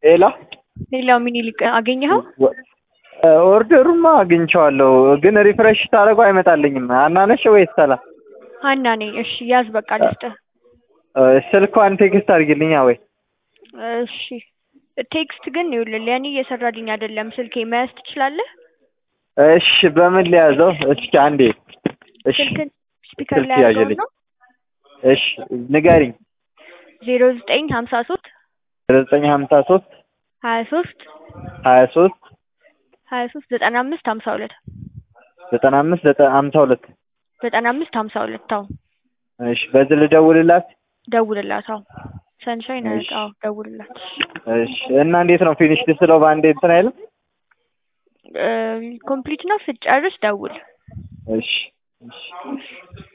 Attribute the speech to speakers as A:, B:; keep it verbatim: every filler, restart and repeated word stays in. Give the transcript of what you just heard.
A: ሌላ
B: ሌላው ሚኒሊክ አገኘኸው?
A: ኦርደሩማ አግኝቼዋለሁ ግን ሪፍሬሽ ታደርገው አይመጣልኝም። ሀና ነሽ ወይስ ሰላም?
B: ሀና ነኝ። እሺ ያዝ በቃ ልስጥህ።
A: ስልኳን ቴክስት አድርጊልኝ ወይ?
B: እሺ ቴክስት ግን ይኸውልህ ለኔ እየሰራልኝ አይደለም። ስልኬ መያዝ ትችላለህ?
A: እሺ በምን ሊያዘው? እስኪ አንዴ እሺ
B: ስልክን ስፒከር ላይ አድርገውና
A: እሺ ንገሪኝ።
B: ዜሮ ዘጠኝ ሀምሳ ሶስት
A: ዜሮ ዘጠኝ ሀምሳ ሶስት
B: ሀያ ሶስት
A: ሀያ ሶስት
B: ሀያ ሶስት ዘጠና አምስት ሀምሳ ሁለት
A: ዘጠና አምስት ሀምሳ ሁለት
B: ዘጠና አምስት ሀምሳ ሁለት አዎ።
A: እሺ በዚህ ልደውልላት?
B: ደውልላት። አዎ ሰንሻይን አዎ ደውልላት።
A: እሺ እና እንዴት ነው ፊኒሽድ ስለው ባንዴ እንትን አይልም?
B: ኮምፕሊት ነው ስትጨርስ ደውል።
A: እሺ እሺ